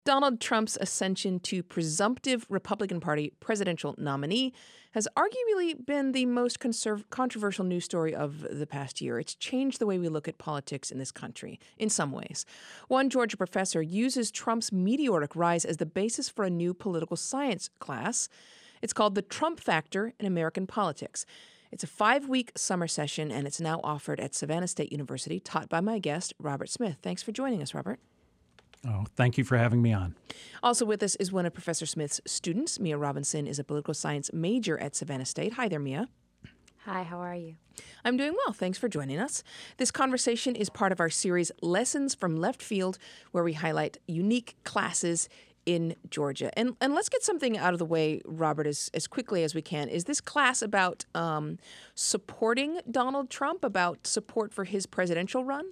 Donald Trump's ascension to presumptive Republican Party presidential nominee has arguably been the most controversial news story of the past year. It's changed the way we look at politics in this country, in some ways. One Georgia professor uses Trump's meteoric rise as the basis for a new political science class. It's called The Trump Factor in American Politics. It's a 5-week summer session, and it's now offered at Savannah State University, taught by my guest, Robert Smith. Thanks for joining us, Robert. Oh, thank you for having me on. Also with us is one of Professor Smith's students. Mia Robinson is a political science major at Savannah State. Hi there, Mia. Hi, how are you? I'm doing well. Thanks for joining us. This conversation is part of our series Lessons from Left Field, where we highlight unique classes in Georgia. And let's get something out of the way, Robert, as quickly as we can. Is this class about supporting Donald Trump, about support for his presidential run?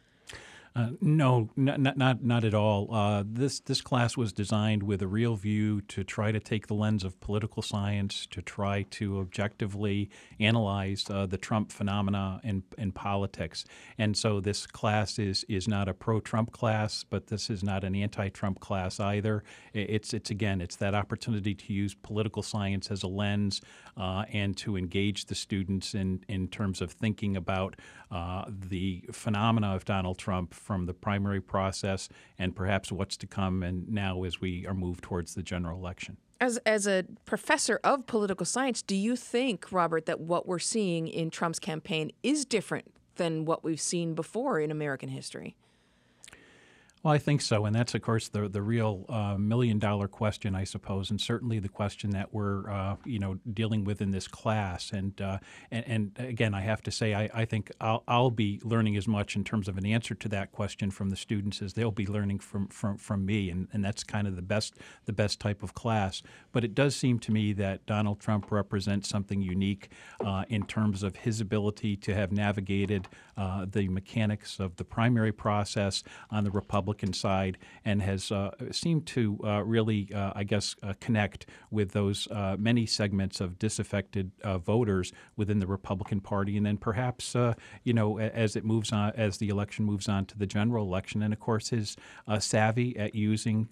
No, not at all. This class was designed with a real view to try to take the lens of political science, to try to objectively analyze the Trump phenomena in politics. And so this class is not a pro-Trump class, but this is not an anti-Trump class either. It's that opportunity to use political science as a lens and to engage the students in terms of thinking about the phenomena of Donald Trump from the primary process and perhaps what's to come and now as we are moved towards the general election. As a professor of political science, do you think, Robert, that what we're seeing in Trump's campaign is different than what we've seen before in American history? Well, I think so, and that's, of course, the real million-dollar question, I suppose, and certainly the question that we're dealing with in this class. And again, I have to say, I think I'll be learning as much in terms of an answer to that question from the students as they'll be learning from me, and that's kind of the best type of class. But it does seem to me that Donald Trump represents something unique in terms of his ability to have navigated the mechanics of the primary process on the Republican side and has seemed to really, connect with those many segments of disaffected voters within the Republican Party. And then perhaps, as it moves on, as the election moves on to the general election, and of course his savvy at using,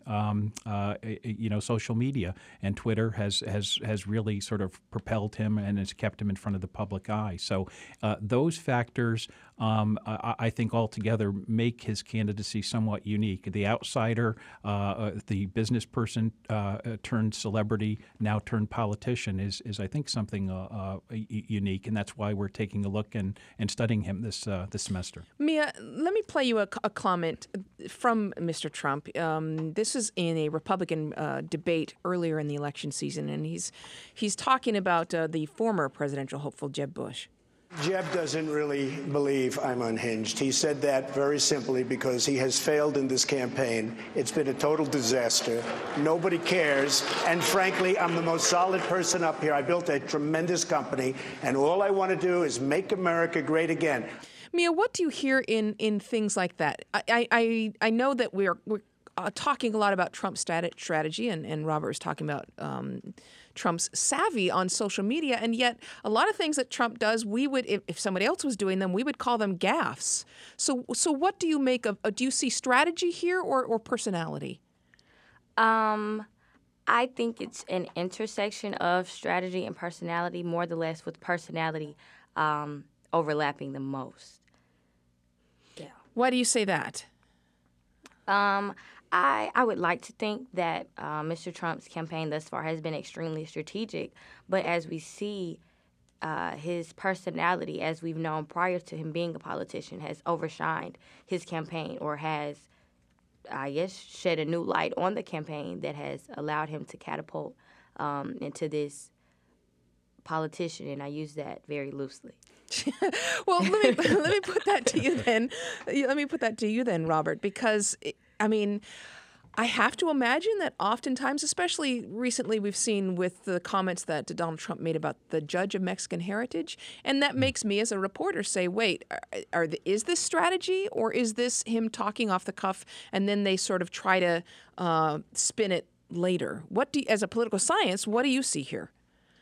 social media and Twitter has really sort of propelled him and has kept him in front of the public eye. So those factors, I think altogether make his candidacy somewhat unique. The outsider, the business person turned celebrity, now turned politician is I think something unique, and that's why we're taking a look and studying him this semester. Mia, let me play you a comment from Mr. Trump. This is in a Republican debate earlier in the election season, and he's talking about the former presidential hopeful Jeb Bush. Jeb doesn't really believe I'm unhinged. He said that very simply because he has failed in this campaign. It's been a total disaster. Nobody cares. And frankly, I'm the most solid person up here. I built a tremendous company, and all I want to do is make America great again. Mia, what do you hear in things like that? I know that we're talking a lot about Trump's strategy, and Robert was talking about Trump's savvy on social media, and yet a lot of things that Trump does, we would, if somebody else was doing them, we would call them gaffes. So what do you make of? Do you see strategy here or personality? I think it's an intersection of strategy and personality, more or less with personality overlapping the most. Yeah. Why do you say that? I would like to think that Mr. Trump's campaign thus far has been extremely strategic, but as we see, his personality, as we've known prior to him being a politician, has overshined his campaign or has, I guess, shed a new light on the campaign that has allowed him to catapult into this politician, and I use that very loosely. Well, let me put that to you then. Let me put that to you then, Robert, because I have to imagine that oftentimes, especially recently, we've seen with the comments that Donald Trump made about the judge of Mexican heritage, and that makes me as a reporter say, wait, is this strategy or is this him talking off the cuff and then they sort of try to spin it later? As a political science, what do you see here?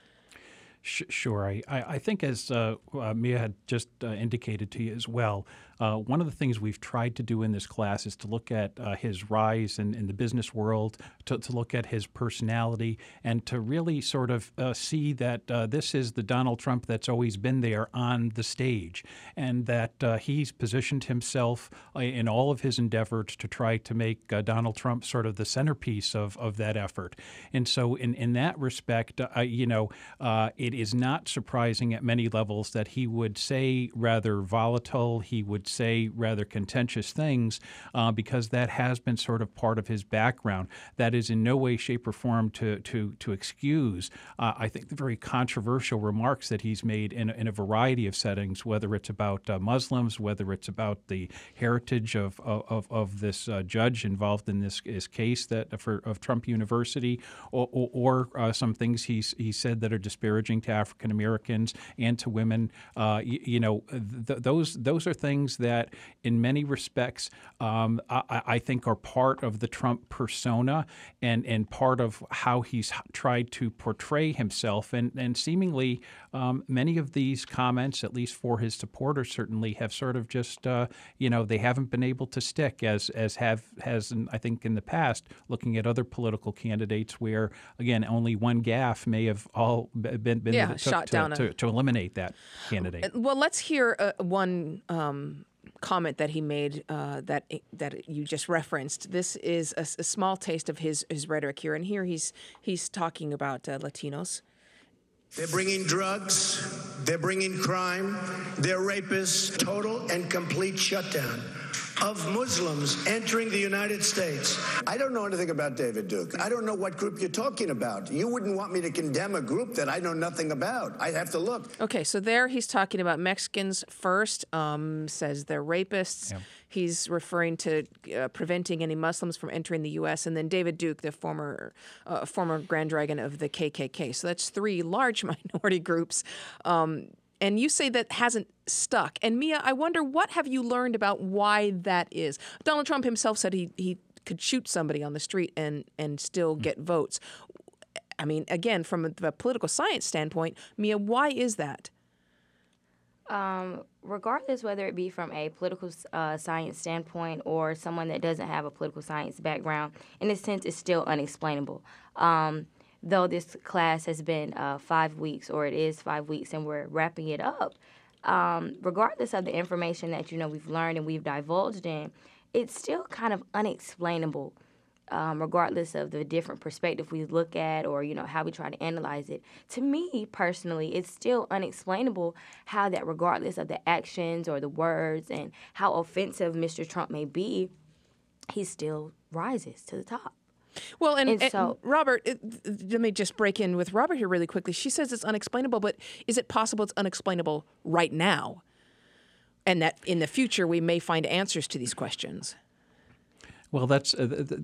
Sure. I think as Mia had just indicated to you as well, one of the things we've tried to do in this class is to look at his rise in the business world, to look at his personality, and to really sort of see that this is the Donald Trump that's always been there on the stage, and that he's positioned himself in all of his endeavors to try to make Donald Trump sort of the centerpiece of that effort. And so in that respect, it is not surprising at many levels that he would say rather volatile, he would say rather contentious things, because that has been sort of part of his background. That is in no way, shape, or form to excuse, I think, the very controversial remarks that he's made in a variety of settings, whether it's about Muslims, whether it's about the heritage of this judge involved in this case of Trump University, or some things he said that are disparaging to African Americans and to women. Those are things that, in many respects, I think are part of the Trump persona and part of how he's tried to portray himself. And seemingly, many of these comments, at least for his supporters, certainly have sort of just, they haven't been able to stick as I think in the past, looking at other political candidates where, again, only one gaffe may have all been shot down to eliminate that candidate. Well, let's hear one comment that he made that you just referenced. This is a small taste of his rhetoric here, and here he's talking about Latinos. They're bringing drugs, they're bringing crime, they're rapists, total and complete shutdown of Muslims entering the United States. I don't know anything about David Duke. I don't know what group you're talking about. You wouldn't want me to condemn a group that I know nothing about. I'd have to look. Okay, so there he's talking about Mexicans first, says they're rapists. Yeah. He's referring to preventing any Muslims from entering the U.S. And then David Duke, the former Grand Dragon of the KKK. So that's three large minority groups. And you say that hasn't stuck. And Mia, I wonder, what have you learned about why that is? Donald Trump himself said he could shoot somebody on the street and still get votes. I mean, again, from a political science standpoint, Mia, why is that? Regardless whether it be from a political science standpoint or someone that doesn't have a political science background, in a sense, it's still unexplainable. Though this class has been 5 weeks, or it is 5 weeks, and we're wrapping it up, regardless of the information that, we've learned and we've divulged in, it's still kind of unexplainable, regardless of the different perspective we look at or, how we try to analyze it. To me, personally, it's still unexplainable how that, regardless of the actions or the words and how offensive Mr. Trump may be, he still rises to the top. Well, and Robert, let me just break in with Robert here really quickly. She says it's unexplainable, but is it possible it's unexplainable right now? And that in the future we may find answers to these questions? Well, that's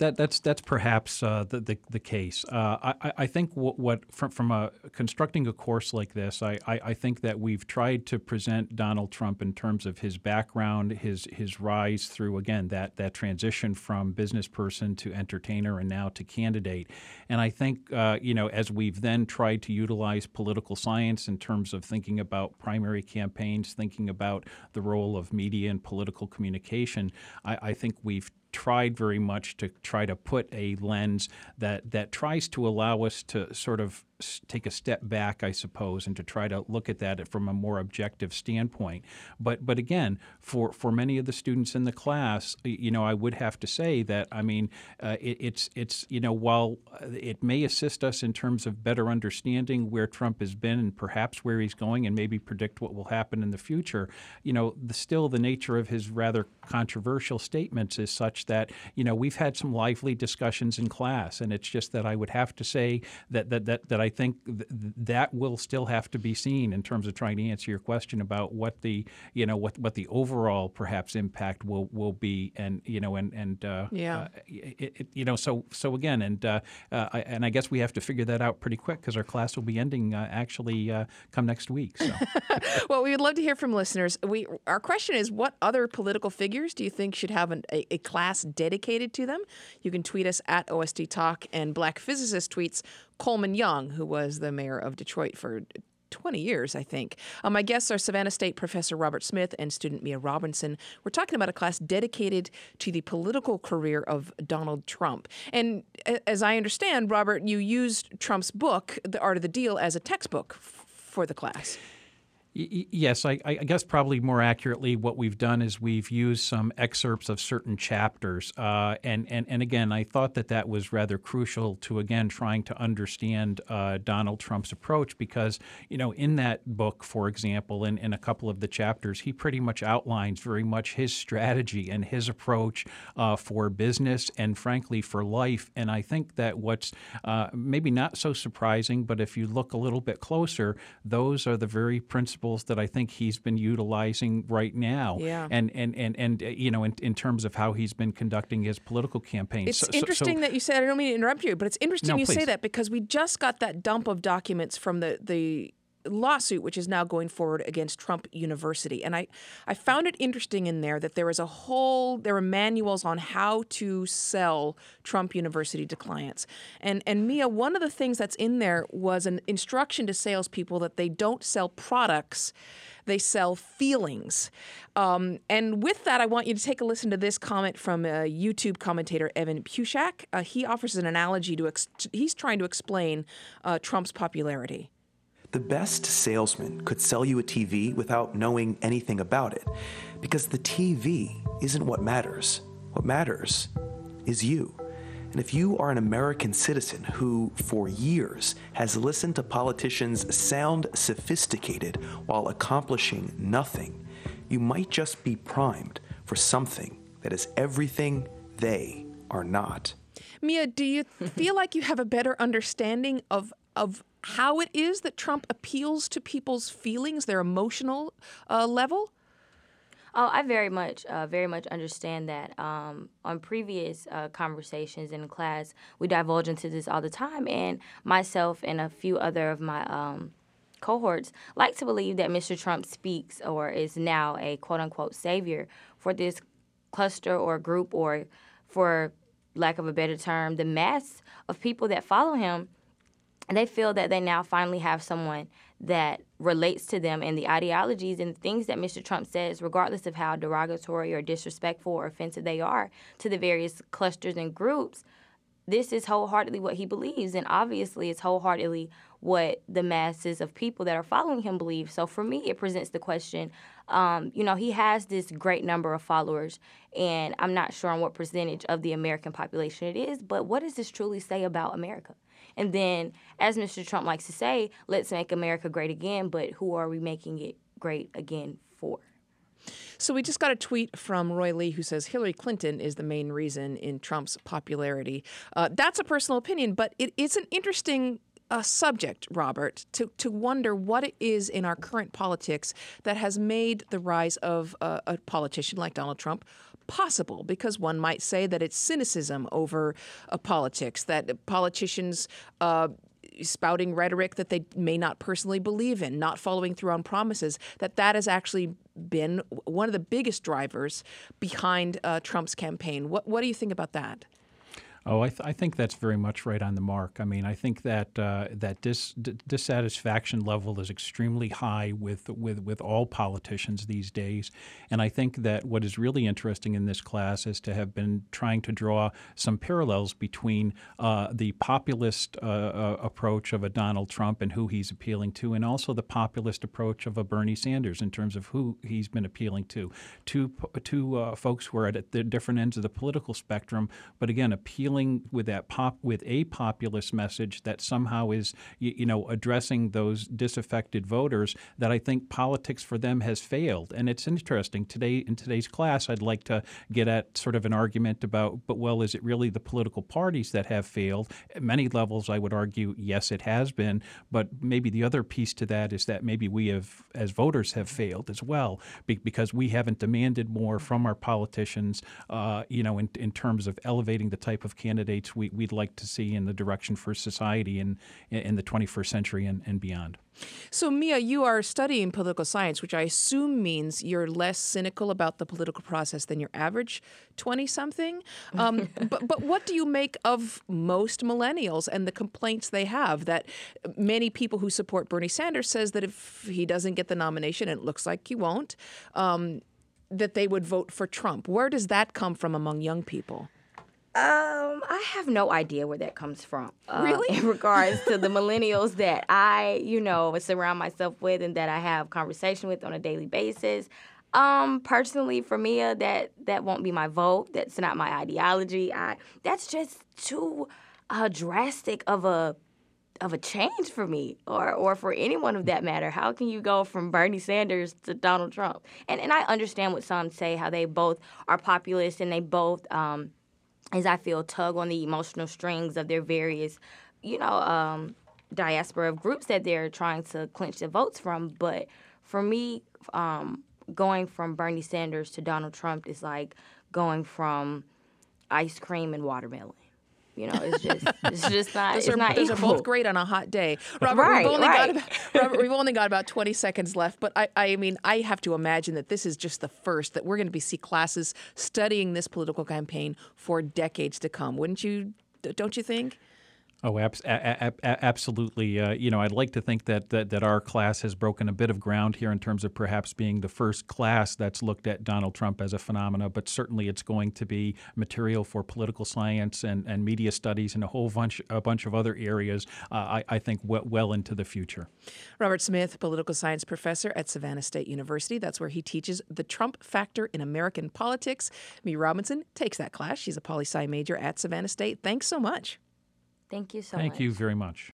perhaps the case. I think what from constructing a course like this, I think that we've tried to present Donald Trump in terms of his background, his rise through, again, that transition from business person to entertainer and now to candidate. And I think as we've then tried to utilize political science in terms of thinking about primary campaigns, thinking about the role of media and political communication, I think we've tried very much to try to put a lens that tries to allow us to sort of take a step back, I suppose, and to try to look at that from a more objective standpoint. But again, for many of the students in the class, I would have to say that, it's while it may assist us in terms of better understanding where Trump has been and perhaps where he's going and maybe predict what will happen in the future, still the nature of his rather controversial statements is such that, we've had some lively discussions in class, and it's just that I would have to say that I think that will still have to be seen in terms of trying to answer your question about what the what the overall perhaps impact will be, and so again, and I guess we have to figure that out pretty quick because our class will be ending come next week. So. Well, we would love to hear from listeners. Our question is, what other political figures do you think should have a class dedicated to them? You can tweet us at OSD Talk, and Black Physicist tweets Coleman Young, who was the mayor of Detroit for 20 years, I think. My guests are Savannah State professor Robert Smith and student Mia Robinson. We're talking about a class dedicated to the political career of Donald Trump. And as I understand, Robert, you used Trump's book, The Art of the Deal, as a textbook for the class. Yes, I guess probably more accurately what we've done is we've used some excerpts of certain chapters. And again, I thought that was rather crucial to, again, trying to understand Donald Trump's approach because, in that book, for example, in a couple of the chapters, he pretty much outlines very much his strategy and his approach for business and, frankly, for life. And I think that what's maybe not so surprising, but if you look a little bit closer, those are the very principles that I think he's been utilizing right now, and in terms of how he's been conducting his political campaign. It's interesting that you say. I don't mean to interrupt you, but it's interesting you please. say that because we just got that dump of documents from the lawsuit, which is now going forward against Trump University. And I found it interesting in there that there were manuals on how to sell Trump University to clients. And Mia, one of the things that's in there was an instruction to salespeople that they don't sell products, they sell feelings. And with that, I want you to take a listen to this comment from YouTube commentator Evan Pushak. He offers an analogy he's trying to explain Trump's popularity. The best salesman could sell you a TV without knowing anything about it, because the TV isn't what matters. What matters is you. And if you are an American citizen who, for years, has listened to politicians sound sophisticated while accomplishing nothing, you might just be primed for something that is everything they are not. Mia, do you feel like you have a better understanding of how it is that Trump appeals to people's feelings, their emotional level? Oh, I very much understand that. On previous conversations in class, we divulge into this all the time, and myself and a few other of my cohorts like to believe that Mr. Trump speaks or is now a quote-unquote savior for this cluster or group or, for lack of a better term, the mass of people that follow him. And they feel that they now finally have someone that relates to them and the ideologies and things that Mr. Trump says, regardless of how derogatory or disrespectful or offensive they are to the various clusters and groups. This is wholeheartedly what he believes, and obviously it's wholeheartedly what the masses of people that are following him believe. So for me, it presents the question, he has this great number of followers, and I'm not sure on what percentage of the American population it is, but what does this truly say about America? And then, as Mr. Trump likes to say, let's make America great again, but who are we making it great again for? So we just got a tweet from Roy Lee who says Hillary Clinton is the main reason in Trump's popularity. That's a personal opinion, but it's an interesting subject, Robert, to wonder what it is in our current politics that has made the rise of a politician like Donald Trump possible, because one might say that it's cynicism over politics, that politicians spouting rhetoric that they may not personally believe in, not following through on promises, that has actually been one of the biggest drivers behind Trump's campaign. What do you think about that? Oh, I think that's very much right on the mark. I mean, I think that dissatisfaction level is extremely high with all politicians these days. And I think that what is really interesting in this class is to have been trying to draw some parallels between the populist approach of a Donald Trump and who he's appealing to, and also the populist approach of a Bernie Sanders in terms of who he's been appealing to. Two folks who are at the different ends of the political spectrum, but again, appealing with a populist message that somehow is, addressing those disaffected voters, that I think politics for them has failed. And it's interesting. In today's class, I'd like to get at sort of an argument about, is it really the political parties that have failed? At many levels, I would argue, yes, it has been. But maybe the other piece to that is that maybe we as voters have failed as well, because we haven't demanded more from our politicians, in terms of elevating the type of candidates candidates we'd like to see in the direction for society in the 21st century and beyond. So, Mia, you are studying political science, which I assume means you're less cynical about the political process than your average 20-something. But what do you make of most millennials and the complaints they have that many people who support Bernie Sanders says that if he doesn't get the nomination, and it looks like he won't, that they would vote for Trump? Where does that come from among young people? I have no idea where that comes from. Really? In regards to the millennials that I, surround myself with and that I have conversation with on a daily basis. Personally, for me, that won't be my vote. That's not my ideology. That's just too drastic of a change for me or for anyone of that matter. How can you go from Bernie Sanders to Donald Trump? And I understand what some say, how they both are populist and they both, as I feel, tug on the emotional strings of their various, diaspora of groups that they're trying to clinch their votes from. But for me, going from Bernie Sanders to Donald Trump is like going from ice cream and watermelon. It's just not. Those it's not those equal. are both great on a hot day. Robert, we've only got about 20 seconds left, but I mean, I have to imagine that this is just the first, that we're going to see classes studying this political campaign for decades to come. Don't you think? Oh, absolutely. I'd like to think that our class has broken a bit of ground here in terms of perhaps being the first class that's looked at Donald Trump as a phenomena, but certainly it's going to be material for political science and media studies and a bunch of other areas, I think, well into the future. Robert Smith, political science professor at Savannah State University. That's where he teaches the Trump factor in American politics. Mia Robinson takes that class. She's a poli-sci major at Savannah State. Thanks so much. Thank you so much. Thank you very much.